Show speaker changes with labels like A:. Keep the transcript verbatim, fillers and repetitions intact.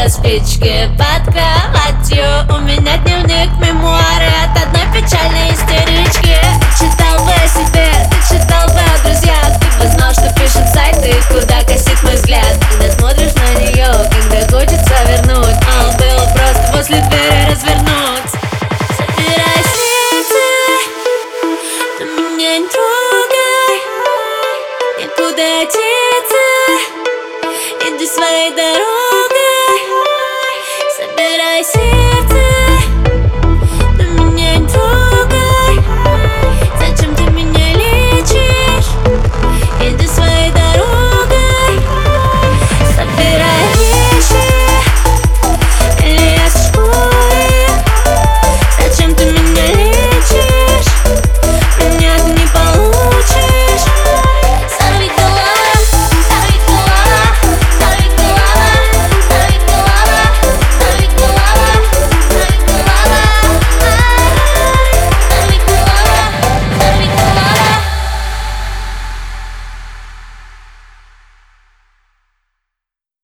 A: зажигаю спички под кроватью. У меня дневник, мемуары от одной печальной истерички. Читал бы о себе, ты читал бы о друзьях. Ты бы знал, что пишут сайты, куда косит мой взгляд. Когда смотришь на нее, когда хочется вернуть, а было просто после двери развернуть. Собирай сердце, но меня не трогай. Некуда деться, иди своей дорогой. Собирай сердце.